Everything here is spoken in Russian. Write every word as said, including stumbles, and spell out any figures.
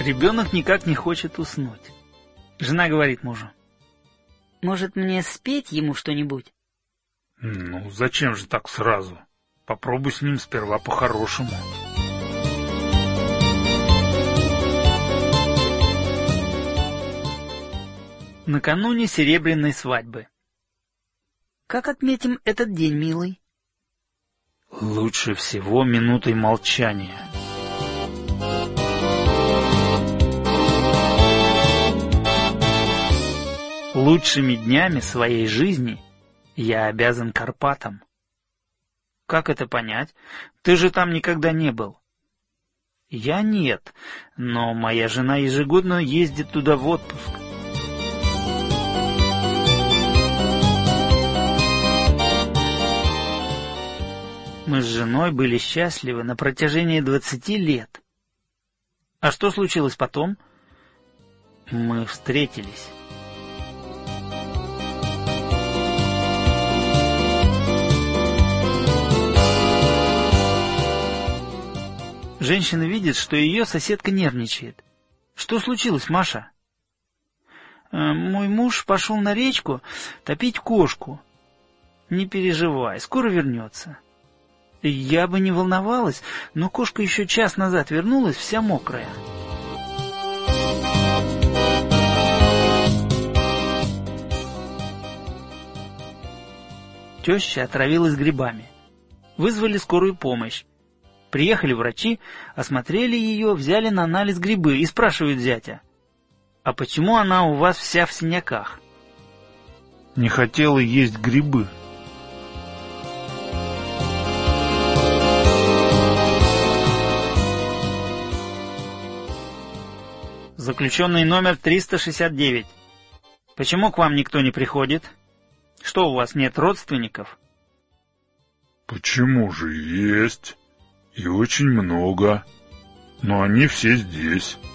Ребенок никак не хочет уснуть. Жена говорит мужу: может, мне спеть ему что-нибудь? Ну, зачем же так сразу? Попробуй с ним сперва по-хорошему. Накануне серебряной свадьбы. Как отметим этот день, милый? Лучше всего минутой молчания. Лучшими днями своей жизни я обязан Карпатам. Как это понять? Ты же там никогда не был. Я нет, но моя жена ежегодно ездит туда в отпуск. Мы с женой были счастливы на протяжении двадцати лет. А что случилось потом? Мы встретились. Женщина видит, что ее соседка нервничает. Что случилось, Маша? Мой муж пошел на речку топить кошку. Не переживай, скоро вернется. Я бы не волновалась, но кошка еще час назад вернулась вся мокрая. Теща отравилась грибами. Вызвали скорую помощь. Приехали врачи, осмотрели ее, взяли на анализ грибы и спрашивают зятя: а почему она у вас вся в синяках? Не хотела есть грибы. Заключенный номер триста шестьдесят девять. Почему к вам никто не приходит? Что, у вас нет родственников? Почему же есть? И очень много. Но они все здесь.